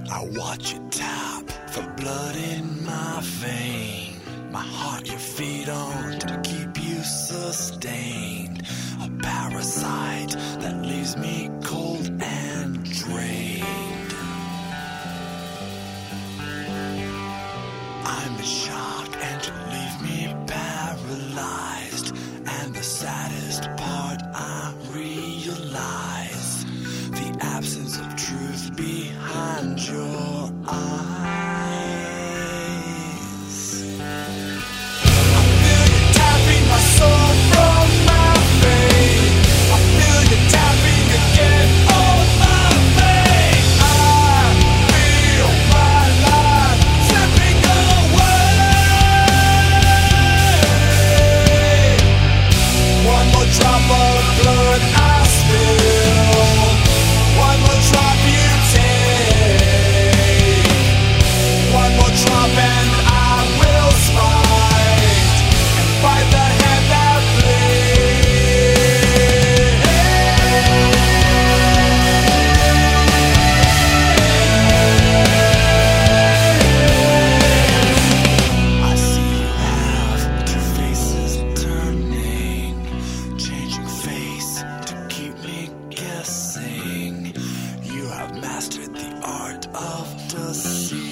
I watch you tap for blood in my vein. My heart you feed on to keep you sustained. A parasite that leaves me cold and drained. I'm in shock and you leave me paralyzed. And the saddest part I realize, the absence of truth behind your eyes. I feel you tapping my soul from my vein. I feel you tapping again on my vein. I feel my life slipping away. One more drop of blood I spill. One more drop you take. One more drop and I will smite and fight the hand that I see you have two faces turning, changing face to keep me guessing. You have mastered the art of deceit.